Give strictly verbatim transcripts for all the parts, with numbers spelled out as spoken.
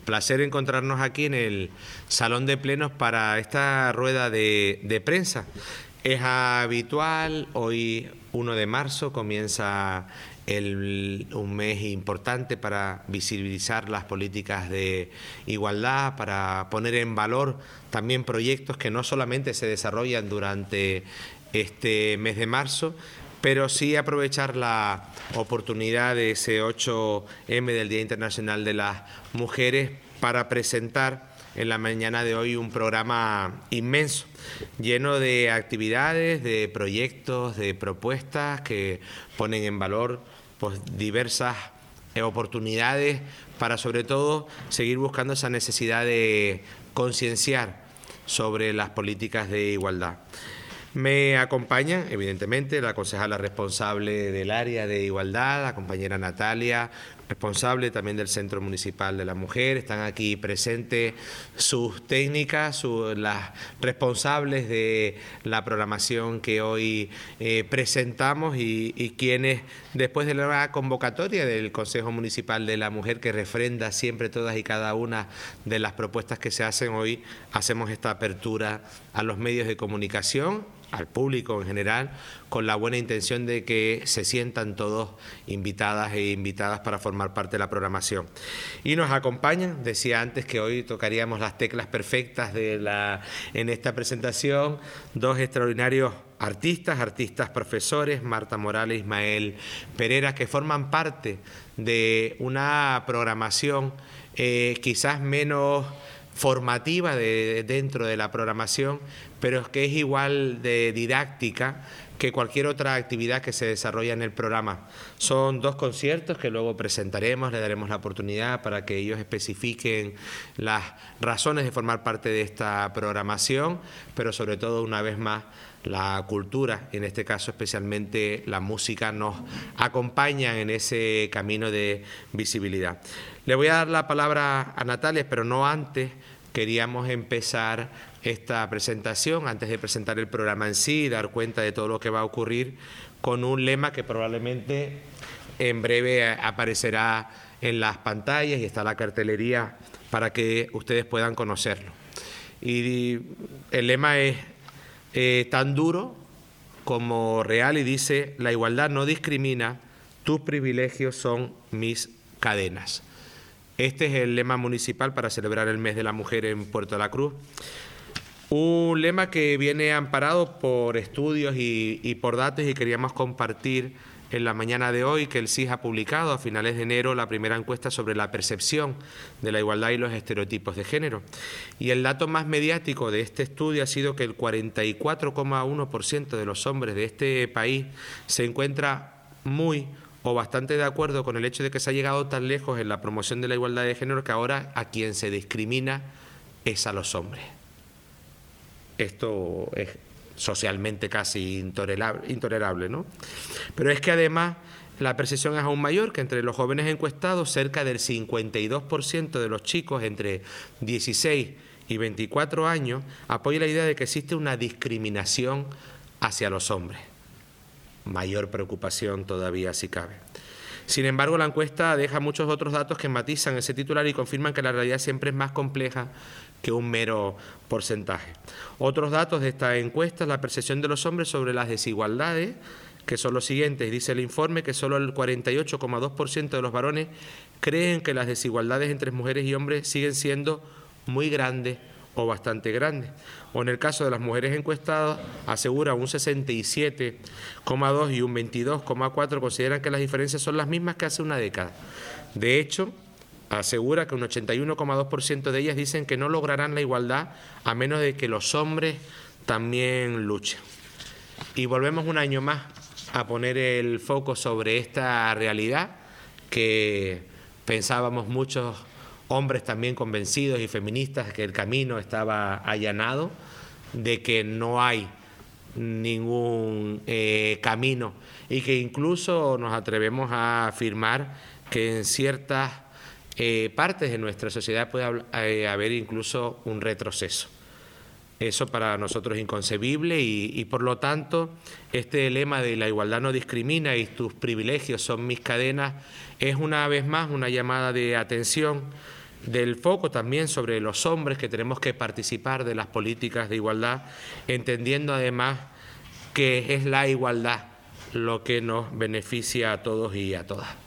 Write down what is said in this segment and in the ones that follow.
placer encontrarnos aquí en el Salón de Plenos para esta rueda de, de prensa. Es habitual, hoy uno de marzo comienza el, un mes importante para visibilizar las políticas de igualdad, para poner en valor también proyectos que no solamente se desarrollan durante este mes de marzo, pero sí aprovechar la oportunidad de ese ocho eme del Día Internacional de las Mujeres para presentar en la mañana de hoy un programa inmenso, lleno de actividades, de proyectos, de propuestas que ponen en valor pues, diversas oportunidades para sobre todo seguir buscando esa necesidad de concienciar sobre las políticas de igualdad. Me acompaña, evidentemente, la concejala responsable del área de igualdad, la compañera Natalia, responsable también del Centro Municipal de la Mujer. Están aquí presentes sus técnicas, sus, las responsables de la programación que hoy eh, presentamos y, y quienes, después de la convocatoria del Consejo Municipal de la Mujer, que refrenda siempre todas y cada una de las propuestas que se hacen hoy, hacemos esta apertura a los medios de comunicación, al público en general, con la buena intención de que se sientan todos invitadas e invitadas para formar parte de la programación. Y nos acompañan, decía antes que hoy tocaríamos las teclas perfectas de la, en esta presentación, dos extraordinarios artistas, artistas profesores, Marta Morales e Ismael Pereira, que forman parte de una programación eh, quizás menos formativa de, dentro de la programación, pero es que es igual de didáctica que cualquier otra actividad que se desarrolla en el programa. Son dos conciertos que luego presentaremos, le daremos la oportunidad para que ellos especifiquen las razones de formar parte de esta programación, pero sobre todo, una vez más, la cultura, en este caso especialmente la música, nos acompañan en ese camino de visibilidad. Le voy a dar la palabra a Natalia, pero no antes. Queríamos empezar esta presentación, antes de presentar el programa en sí, dar cuenta de todo lo que va a ocurrir, con un lema que probablemente en breve aparecerá en las pantallas y está la cartelería para que ustedes puedan conocerlo. Y el lema es eh, tan duro como real y dice: la igualdad no discrimina, tus privilegios son mis cadenas. Este es el lema municipal para celebrar el mes de la mujer en Puerto de la Cruz. Un lema que viene amparado por estudios y, y por datos, y queríamos compartir en la mañana de hoy que el C I S ha publicado a finales de enero la primera encuesta sobre la percepción de la igualdad y los estereotipos de género. Y el dato más mediático de este estudio ha sido que el cuarenta y cuatro coma uno por ciento de los hombres de este país se encuentra muy o bastante de acuerdo con el hecho de que se ha llegado tan lejos en la promoción de la igualdad de género que ahora a quien se discrimina es a los hombres. Esto es socialmente casi intolerable, intolerable, ¿no? Pero es que además la percepción es aún mayor, que entre los jóvenes encuestados cerca del cincuenta y dos por ciento de los chicos entre dieciséis y veinticuatro años apoya la idea de que existe una discriminación hacia los hombres. Mayor preocupación todavía si cabe. Sin embargo, la encuesta deja muchos otros datos que matizan ese titular y confirman que la realidad siempre es más compleja que un mero porcentaje. Otros datos de esta encuesta es la percepción de los hombres sobre las desigualdades, que son los siguientes. Dice el informe que solo el cuarenta y ocho coma dos por ciento de los varones creen que las desigualdades entre mujeres y hombres siguen siendo muy grandes o bastante grandes. O en el caso de las mujeres encuestadas, asegura un sesenta y siete coma dos y un veintidós coma cuatro consideran que las diferencias son las mismas que hace una década. De hecho, asegura que un ochenta y uno coma dos por ciento de ellas dicen que no lograrán la igualdad a menos de que los hombres también luchen. Y volvemos un año más a poner el foco sobre esta realidad que pensábamos muchos hombres también convencidos y feministas que el camino estaba allanado, de que no hay ningún eh, camino y que incluso nos atrevemos a afirmar que en ciertas eh, partes de nuestra sociedad puede eh, haber incluso un retroceso. Eso para nosotros es inconcebible y, y por lo tanto este lema de la igualdad no discrimina y tus privilegios son mis cadenas es una vez más una llamada de atención del foco también sobre los hombres que tenemos que participar de las políticas de igualdad, entendiendo además que es la igualdad lo que nos beneficia a todos y a todas.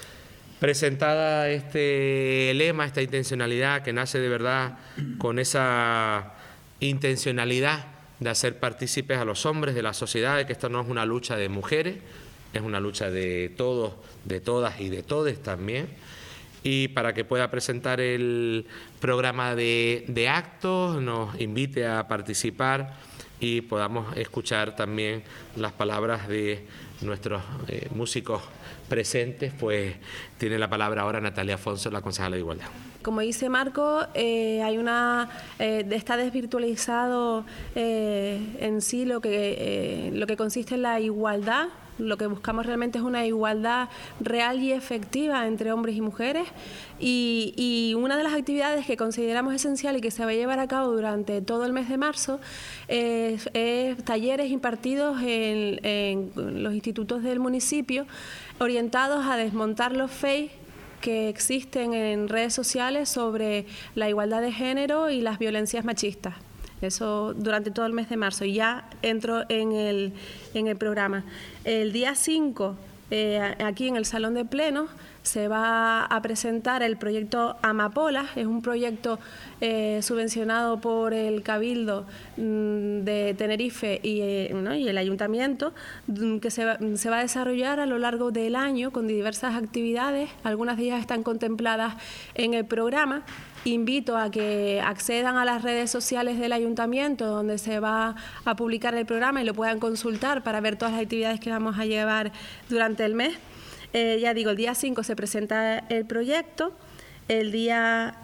Presentada este lema, esta intencionalidad que nace de verdad con esa intencionalidad de hacer partícipes a los hombres de la sociedad, de que esto no es una lucha de mujeres, es una lucha de todos, de todas y de todes también. Y para que pueda presentar el programa de, de actos, nos invite a participar y podamos escuchar también las palabras de nuestros eh, músicos presentes, pues tiene la palabra ahora Natalia Afonso, la concejala de Igualdad. Como dice Marco, eh, hay una eh, está desvirtualizado eh, en sí lo que eh, lo que consiste en la igualdad. Lo que buscamos realmente es una igualdad real y efectiva entre hombres y mujeres, y, y una de las actividades que consideramos esencial y que se va a llevar a cabo durante todo el mes de marzo es, es talleres impartidos en, en los institutos del municipio orientados a desmontar los fakes que existen en redes sociales sobre la igualdad de género y las violencias machistas. Eso durante todo el mes de marzo. Y ya entro en el, en el programa. El día cinco, eh, aquí en el Salón de Plenos, se va a presentar el proyecto Amapola. Es un proyecto eh, subvencionado por el Cabildo mmm, de Tenerife y, eh, ¿no? y el Ayuntamiento, que se va, se va a desarrollar a lo largo del año con diversas actividades. Algunas de ellas están contempladas en el programa. Invito a que accedan a las redes sociales del Ayuntamiento, donde se va a publicar el programa, y lo puedan consultar para ver todas las actividades que vamos a llevar durante el mes. Eh, ya digo, el día cinco se presenta el proyecto, el día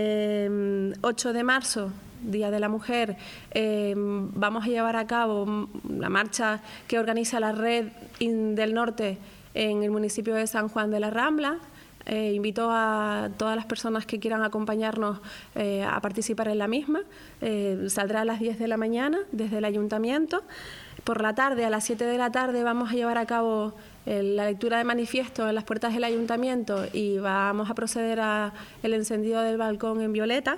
eh, ocho de marzo, Día de la Mujer, eh, vamos a llevar a cabo la marcha que organiza la Red del Norte en el municipio de San Juan de la Rambla. Eh, invito a todas las personas que quieran acompañarnos eh, a participar en la misma. Eh, saldrá a las diez de la mañana desde el Ayuntamiento. Por la tarde, a las siete de la tarde, vamos a llevar a cabo eh, la lectura de manifiesto en las puertas del Ayuntamiento y vamos a proceder al encendido del balcón en violeta.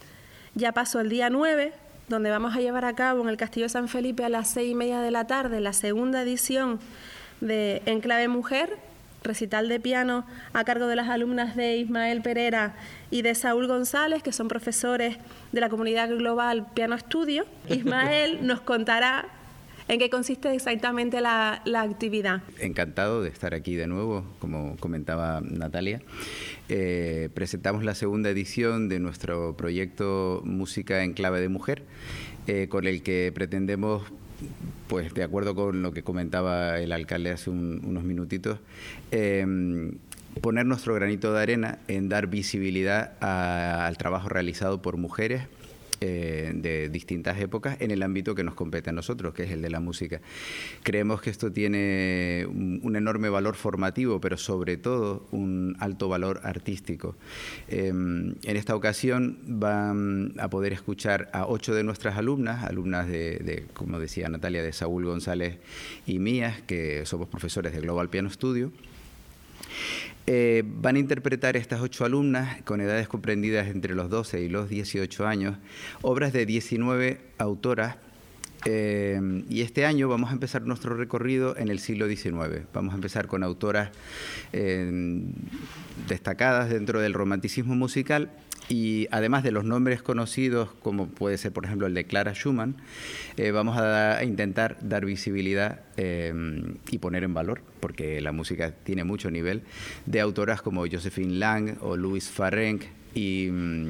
Ya paso el día nueve, donde vamos a llevar a cabo en el Castillo de San Felipe a las seis y media de la tarde la segunda edición de Enclave Mujer, recital de piano a cargo de las alumnas de Ismael Pereira y de Saúl González, que son profesores de la comunidad global Piano Estudio. Ismael nos contará en qué consiste exactamente la, la actividad. Encantado de estar aquí de nuevo, como comentaba Natalia. Eh, presentamos la segunda edición de nuestro proyecto Música en Clave de Mujer, eh, con el que pretendemos, pues de acuerdo con lo que comentaba el alcalde hace un, unos minutitos, eh, poner nuestro granito de arena en dar visibilidad a, al trabajo realizado por mujeres eh, de distintas épocas en el ámbito que nos compete a nosotros, que es el de la música. Creemos que esto tiene un, un enorme valor formativo, pero sobre todo un alto valor artístico. Eh, en esta ocasión van a poder escuchar a ocho de nuestras alumnas, alumnas de, de, como decía Natalia, de Saúl González y mías, que somos profesores de Global Piano Studio. Eh, van a interpretar estas ocho alumnas, con edades comprendidas entre los doce y los dieciocho años, obras de diecinueve autoras, eh, y este año vamos a empezar nuestro recorrido en el siglo diecinueve. Vamos a empezar con autoras eh, destacadas dentro del romanticismo musical, y además de los nombres conocidos, como puede ser, por ejemplo, el de Clara Schumann, eh, vamos a, da, a intentar dar visibilidad eh, y poner en valor, porque la música tiene mucho nivel, de autoras como Josephine Lang o Louise Farrenc, y,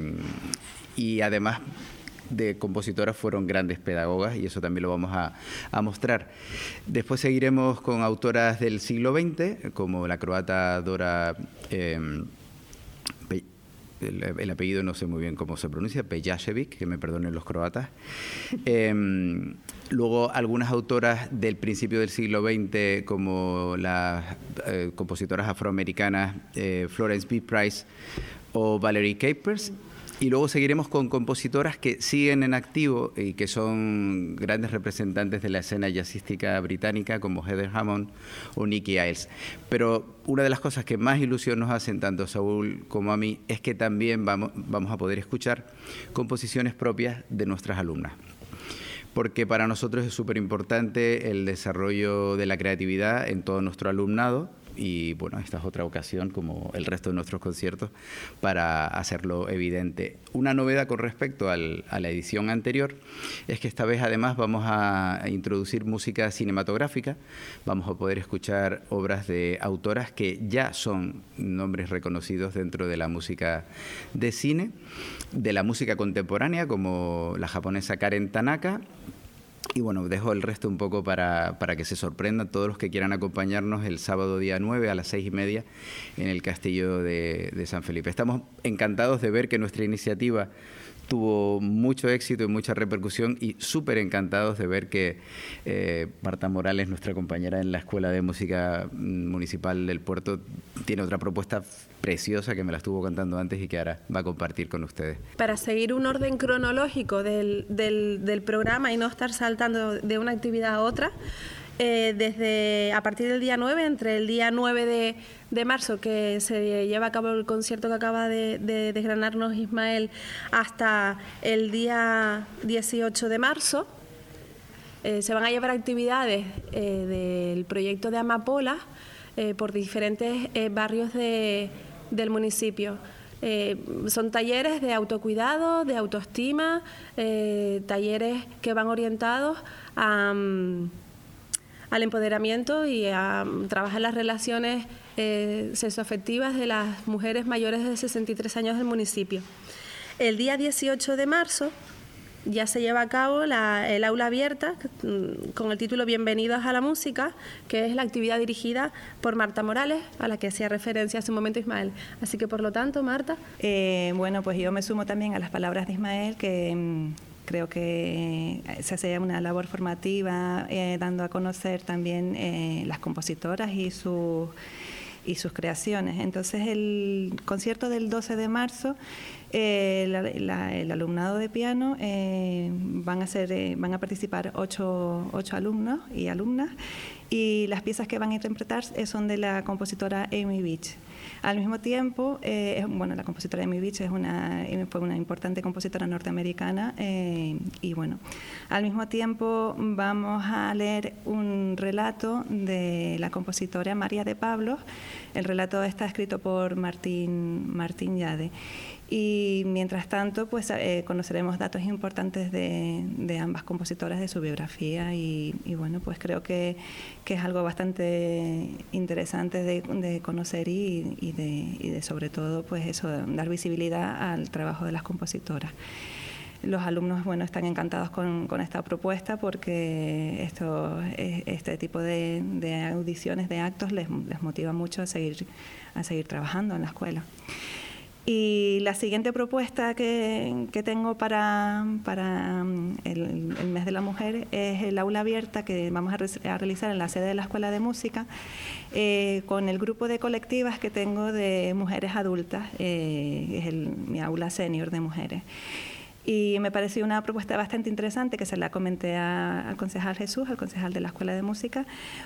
y además de compositoras fueron grandes pedagogas, y eso también lo vamos a, a mostrar. Después seguiremos con autoras del siglo veinte, como la croata Dora... Eh, El, el apellido no sé muy bien cómo se pronuncia, Pejacevic, que me perdonen los croatas. Eh, luego algunas autoras del principio del siglo veinte, como las eh, compositoras afroamericanas eh, Florence B. Price o Valerie Capers. Y luego seguiremos con compositoras que siguen en activo y que son grandes representantes de la escena jazzística británica, como Heather Hammond o Nicky Iles. Pero una de las cosas que más ilusión nos hacen tanto a Saúl como a mí es que también vamos, vamos a poder escuchar composiciones propias de nuestras alumnas. Porque para nosotros es súper importante el desarrollo de la creatividad en todo nuestro alumnado. Y bueno, esta es otra ocasión, como el resto de nuestros conciertos, para hacerlo evidente. Una novedad con respecto al, a la edición anterior es que esta vez además vamos a introducir música cinematográfica, vamos a poder escuchar obras de autoras que ya son nombres reconocidos dentro de la música de cine, de la música contemporánea, como la japonesa Karen Tanaka. Y bueno, dejo el resto un poco para, para que se sorprendan todos los que quieran acompañarnos el sábado día nueve a las seis y media en el Castillo de, de San Felipe. Estamos encantados de ver que nuestra iniciativa tuvo mucho éxito y mucha repercusión, y súper encantados de ver que eh, Marta Morales, nuestra compañera en la Escuela de Música Municipal del Puerto, tiene otra propuesta preciosa que me la estuvo contando antes y que ahora va a compartir con ustedes. Para seguir un orden cronológico del, del, del programa y no estar saltando de una actividad a otra, eh, desde a partir del día nueve, entre el día nueve de, de marzo, que se lleva a cabo el concierto que acaba de, de desgranarnos Ismael, hasta el día dieciocho de marzo, eh, se van a llevar actividades eh, del proyecto de Amapola eh, por diferentes eh, barrios de, del municipio. Eh, son talleres de autocuidado, de autoestima, eh, talleres que van orientados a, um, al empoderamiento y a um, trabajar las relaciones eh, sexoafectivas de las mujeres mayores de sesenta y tres años del municipio. El día dieciocho de marzo ya se lleva a cabo la, el aula abierta con el título Bienvenidos a la Música, que es la actividad dirigida por Marta Morales, a la que hacía referencia hace un momento Ismael. Así que, por lo tanto, Marta. Eh, bueno, pues yo me sumo también a las palabras de Ismael, que mmm, creo que se hace una labor formativa, eh, dando a conocer también eh, las compositoras y sus y sus creaciones. Entonces, el concierto del doce de marzo, eh, la, la, el alumnado de piano eh, van a ser, eh, van a participar ocho, ocho alumnos y alumnas, y las piezas que van a interpretar son de la compositora Amy Beach. Al mismo tiempo, eh, es, bueno, la compositora Amy Beach es una, fue una importante compositora norteamericana, eh, y bueno, al mismo tiempo vamos a leer un relato de la compositora María de Pablos. El relato está escrito por Martín, Martín Yade. Y mientras tanto, pues eh, conoceremos datos importantes de, de ambas compositoras, de su biografía, y, y bueno, pues creo que, que es algo bastante interesante de, de conocer y, y, de, y de sobre todo, pues eso, dar visibilidad al trabajo de las compositoras. Los alumnos, bueno, están encantados con, con esta propuesta, porque esto, este tipo de, de audiciones, de actos, les, les motiva mucho a seguir, a seguir trabajando en la escuela. Y la siguiente propuesta que, que tengo para, para el, el mes de la mujer es el aula abierta que vamos a, re, a realizar en la sede de la Escuela de Música, eh, con el grupo de colectivas que tengo de mujeres adultas, eh, es el, mi aula senior de mujeres. Y me pareció una propuesta bastante interesante, que se la comenté a, al concejal Jesús, al concejal de la Escuela de Música,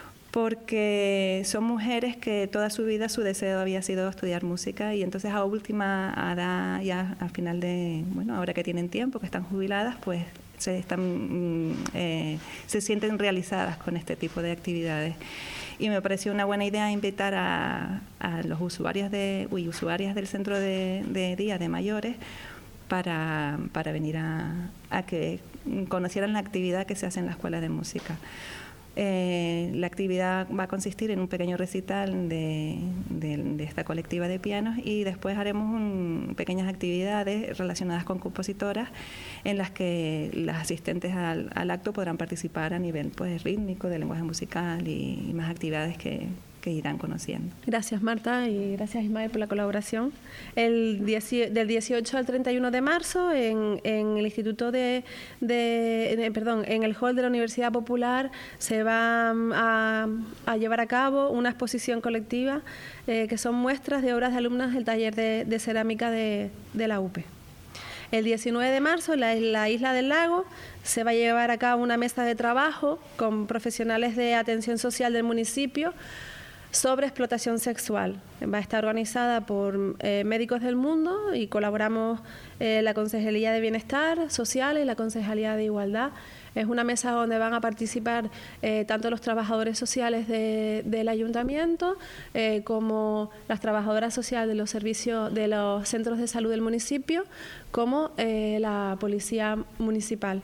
porque son mujeres que toda su vida su deseo había sido estudiar música, y entonces a última edad, ya al final de, bueno, ahora que tienen tiempo, que están jubiladas, pues se, están, eh, se sienten realizadas con este tipo de actividades. Y me pareció una buena idea invitar a, a los usuarios de, uy, usuarias del centro de, de día de mayores para, para venir a, a que conocieran la actividad que se hace en la Escuela de Música. Eh, la actividad va a consistir en un pequeño recital de, de, de esta colectiva de pianos, y después haremos un, pequeñas actividades relacionadas con compositoras en las que las asistentes al, al acto podrán participar a nivel, pues, rítmico, de lenguaje musical y, y más actividades que, que irán conociendo. Gracias, Marta, y gracias, Ismael, por la colaboración. El dieci, del dieciocho al treinta y uno de marzo, en, en el Instituto de, de, de, perdón, en el hall de la Universidad Popular, se va a, a llevar a cabo una exposición colectiva eh, que son muestras de obras de alumnas del taller de, de cerámica de, de la U P E. El diecinueve de marzo, en la, en la Isla del Lago, se va a llevar a cabo una mesa de trabajo con profesionales de atención social del municipio sobre explotación sexual. Va a estar organizada por eh, Médicos del Mundo y colaboramos eh, la Concejalía de Bienestar Social y la Concejalía de Igualdad. Es una mesa donde van a participar eh, tanto los trabajadores sociales de, del ayuntamiento eh, como las trabajadoras sociales de los servicios de los centros de salud del municipio, como eh, la policía municipal.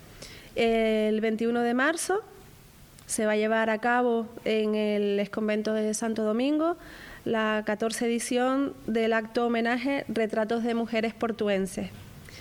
El veintiuno de marzo se va a llevar a cabo en el exconvento de Santo Domingo la catorce edición del acto homenaje Retratos de Mujeres Portuenses.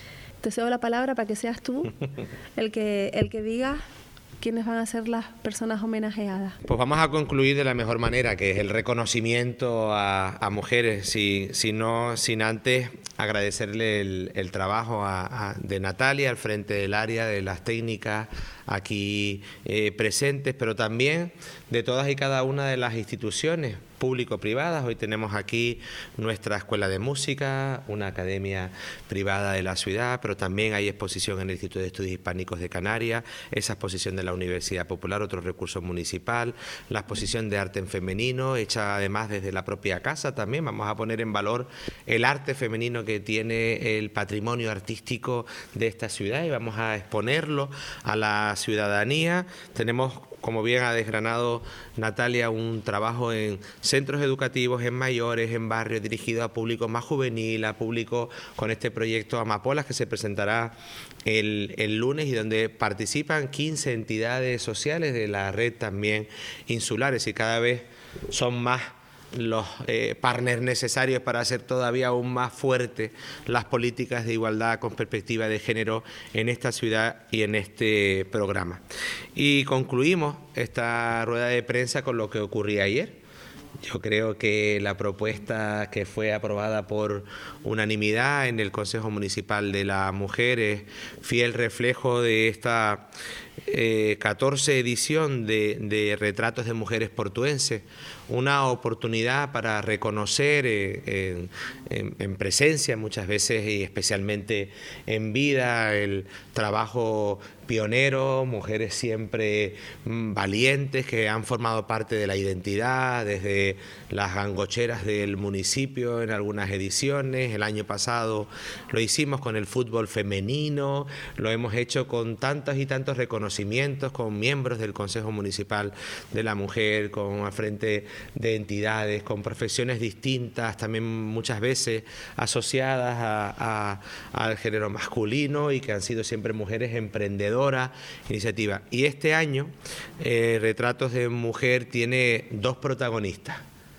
Te cedo la palabra para que seas tú el que, el que diga quiénes van a ser las personas homenajeadas. Pues vamos a concluir de la mejor manera, que es el reconocimiento a, a mujeres, si, si no, sin antes agradecerle el, el trabajo a, a, de Natalia al frente del área de las técnicas aquí eh, presentes, pero también de todas y cada una de las instituciones público-privadas. Hoy tenemos aquí nuestra escuela de música, una academia privada de la ciudad, pero también hay exposición en el Instituto de Estudios Hispánicos de Canarias, esa exposición de la Universidad Popular, otro recurso municipal, la exposición de arte en femenino, hecha además desde la propia casa también. Vamos a poner en valor el arte femenino que tiene el patrimonio artístico de esta ciudad y vamos a exponerlo a la ciudadanía. Tenemos, como bien ha desgranado Natalia, un trabajo en centros educativos, en mayores, en barrios, dirigido a público más juvenil, a público con este proyecto Amapolas, que se presentará el, el lunes y donde participan quince entidades sociales de la red también insulares, y cada vez son más los eh, partners necesarios para hacer todavía aún más fuertes las políticas de igualdad con perspectiva de género en esta ciudad y en este programa. Y concluimos esta rueda de prensa con lo que ocurría ayer. Yo creo que la propuesta que fue aprobada por unanimidad en el Consejo Municipal de la Mujer es fiel reflejo de esta eh, catorce edición de, de Retratos de Mujeres Portuenses, una oportunidad para reconocer eh, en, en, en presencia muchas veces y especialmente en vida el trabajo pionero, mujeres siempre mmm, valientes que han formado parte de la identidad desde las gangocheras del municipio en algunas ediciones. El año pasado lo hicimos con el fútbol femenino, lo hemos hecho con tantos y tantos reconocimientos con miembros del Consejo Municipal de la Mujer, con al frente de entidades, con profesiones distintas, también muchas veces asociadas a, a, al género masculino y que han sido siempre mujeres emprendedoras. Iniciativa. Y este año eh, Retratos de Mujer tiene dos protagonistas,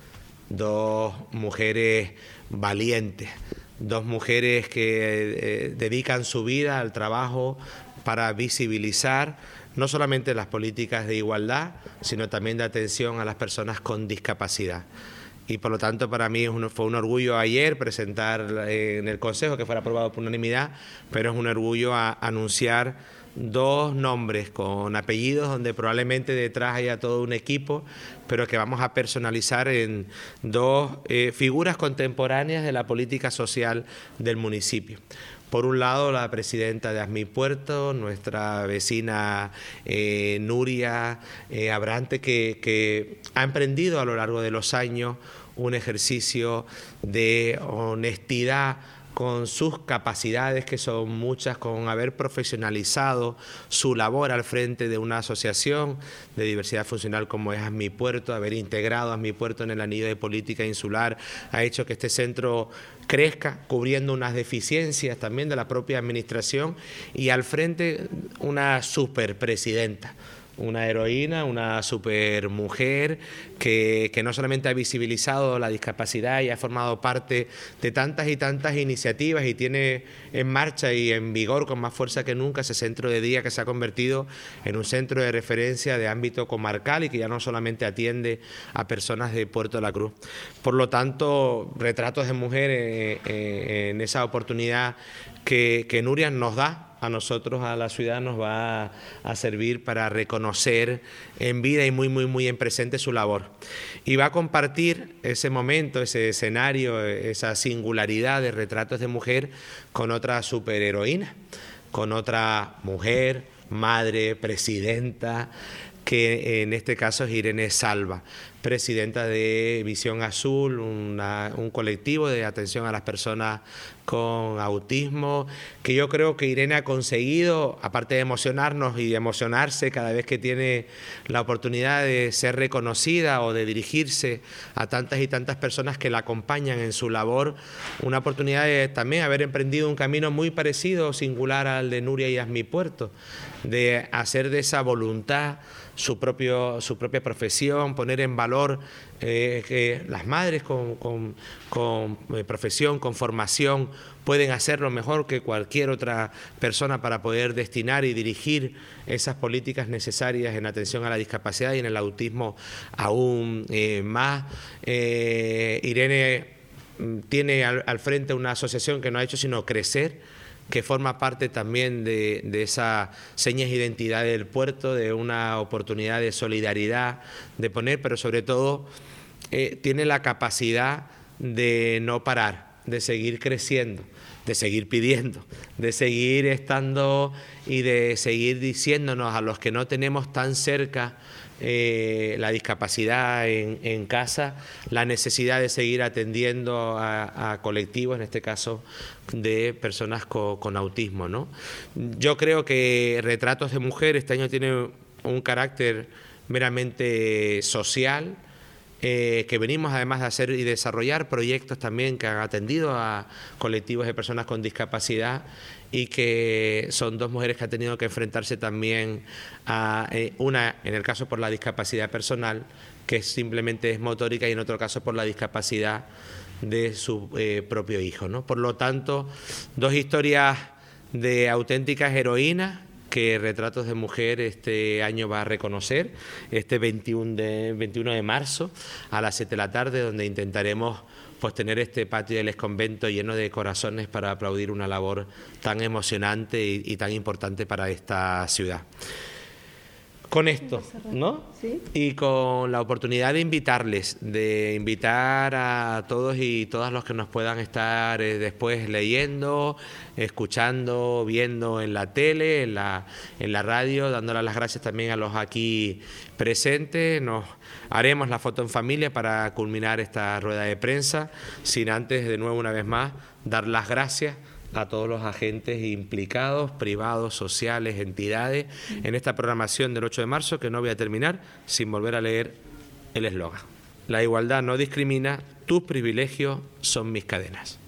dos mujeres valientes, dos mujeres que eh, dedican su vida al trabajo para visibilizar no solamente las políticas de igualdad, sino también de atención a las personas con discapacidad. Y por lo tanto para mí es un, fue un orgullo ayer presentar en el Consejo, que fuera aprobado por unanimidad, pero es un orgullo a, anunciar dos nombres con apellidos donde probablemente detrás haya todo un equipo, pero que vamos a personalizar en dos eh, figuras contemporáneas de la política social del municipio. Por un lado, la presidenta de Asmi Puerto, nuestra vecina eh, Nuria eh, Abrante, que, que ha emprendido a lo largo de los años un ejercicio de honestidad con sus capacidades, que son muchas, con haber profesionalizado su labor al frente de una asociación de diversidad funcional como es Asmi Puerto, haber integrado a Asmi Puerto en el anillo de política insular, ha hecho que este centro crezca, cubriendo unas deficiencias también de la propia administración, y al frente una superpresidenta, una heroína, una supermujer que, que no solamente ha visibilizado la discapacidad y ha formado parte de tantas y tantas iniciativas y tiene en marcha y en vigor con más fuerza que nunca ese centro de día que se ha convertido en un centro de referencia de ámbito comarcal y que ya no solamente atiende a personas de Puerto de la Cruz. Por lo tanto, Retratos de Mujeres eh, eh, en esa oportunidad que, que Nuria nos da a nosotros, a la ciudad, nos va a servir para reconocer en vida y muy, muy, muy en presente su labor. Y va a compartir ese momento, ese escenario, esa singularidad de retratos de mujer con otra superheroína, con otra mujer, madre, presidenta, que en este caso es Irene Salva, presidenta de Visión Azul, una, un colectivo de atención a las personas con autismo, que yo creo que Irene ha conseguido, aparte de emocionarnos y de emocionarse cada vez que tiene la oportunidad de ser reconocida o de dirigirse a tantas y tantas personas que la acompañan en su labor, una oportunidad de también haber emprendido un camino muy parecido, singular al de Nuria y Asmí Puerto, de hacer de esa voluntad su, propio, su propia profesión, poner en valor eh, que las madres con, con, con eh, profesión, con formación, pueden hacerlo mejor que cualquier otra persona para poder destinar y dirigir esas políticas necesarias en atención a la discapacidad y en el autismo aún eh, más. Eh, Irene tiene al, al frente una asociación que no ha hecho sino crecer, que forma parte también de, de esa señas de identidad del puerto, de una oportunidad de solidaridad, de poner, pero sobre todo eh, tiene la capacidad de no parar, de seguir creciendo, de seguir pidiendo, de seguir estando y de seguir diciéndonos a los que no tenemos tan cerca Eh, la discapacidad en, en casa, la necesidad de seguir atendiendo a, a colectivos, en este caso de personas con, con autismo, ¿no? Yo creo que Retratos de Mujer este año tiene un carácter meramente social, Eh, que venimos además de hacer y desarrollar proyectos también que han atendido a colectivos de personas con discapacidad y que son dos mujeres que han tenido que enfrentarse también a eh, una, en el caso por la discapacidad personal, que simplemente es motórica, y en otro caso por la discapacidad de su eh, propio hijo, ¿no? Por lo tanto, dos historias de auténticas heroínas que Retratos de Mujer este año va a reconocer, este veintiuno de marzo a las siete de la tarde, donde intentaremos pues tener este patio del exconvento lleno de corazones para aplaudir una labor tan emocionante y, y tan importante para esta ciudad. Con esto, ¿no? ¿Sí? Y con la oportunidad de invitarles, de invitar a todos y todas los que nos puedan estar eh, después leyendo, escuchando, viendo en la tele, en la, en la radio, dándole las gracias también a los aquí presentes. Nos haremos la foto en familia para culminar esta rueda de prensa, sin antes, de nuevo, una vez más, dar las gracias a todos los agentes implicados, privados, sociales, entidades, en esta programación del ocho de marzo, que no voy a terminar sin volver a leer el eslogan. La igualdad no discrimina, tus privilegios son mis cadenas.